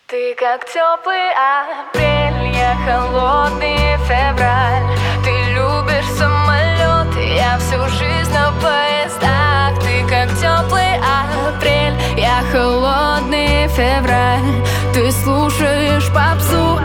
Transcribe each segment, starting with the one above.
Ты как теплый апрель, я холодный февраль. Ты любишь самолеты, я всю жизнь на поездах. Ты как теплый апрель, я холодный февраль. Ты слушаешь попсу,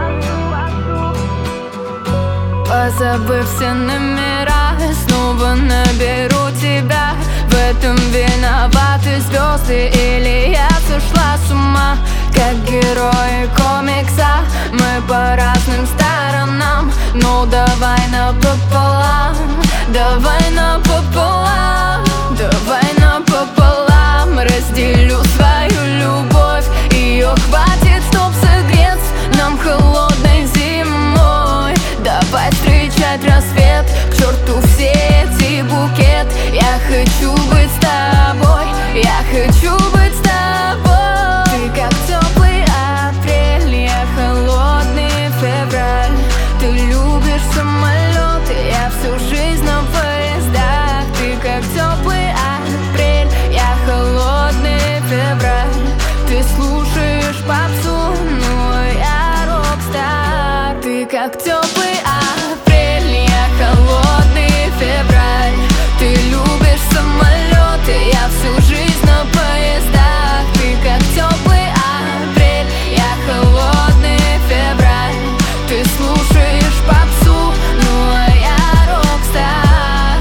позабыв все номера, снова наберу тебя. В этом виноваты звезды или я сошла с ума? Как герои комикса, мы по разным сторонам. Ну давай напополам, давай напополам, давай напополам. Разделю свою любовь, ее хватит, чтоб согреться нам холодной зимой. Давай встречать рассвет, к черту все эти букет. Я хочу быть с тобой, я хочу быть с тобой. Ты как теплый апрель, я холодный февраль. Ты любишь самолеты, я всю жизнь на поездах. Ты как теплый апрель, я холодный февраль. Ты слушаешь попсу, но я рок-стар. Ты как теплый апрель, я холодный февраль. Ты любишь самолеты, я всю жизнь на поездах. Ты как теплый апрель, я холодный февраль. Ты слушаешь попсу, ну а я рок-стар.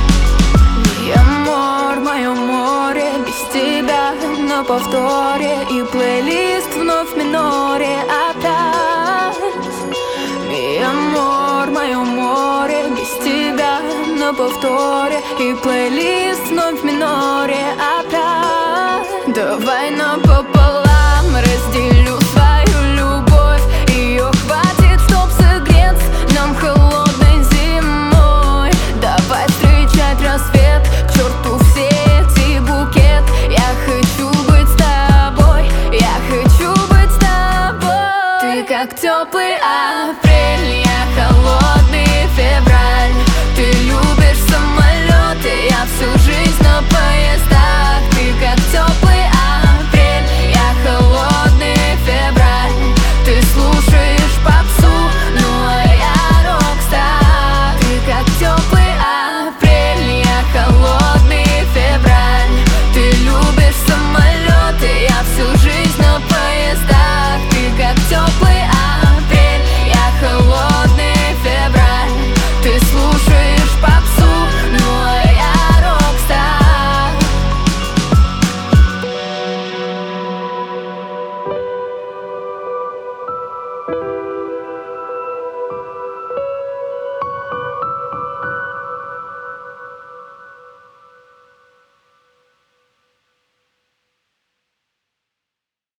Mi amor, мое море, без тебя на повторе. И плейлист вновь в миноре опять. Mi amor, мое море, без тебя на повторе. И плейлист вновь в миноре опять. Давай напополам, разделю свою любовь. Ее хватит, чтоб согреться нам холодной зимой. Давай встречать рассвет, к черту все эти букет. Я хочу быть с тобой, я хочу быть с тобой. Ты как теплый апрель.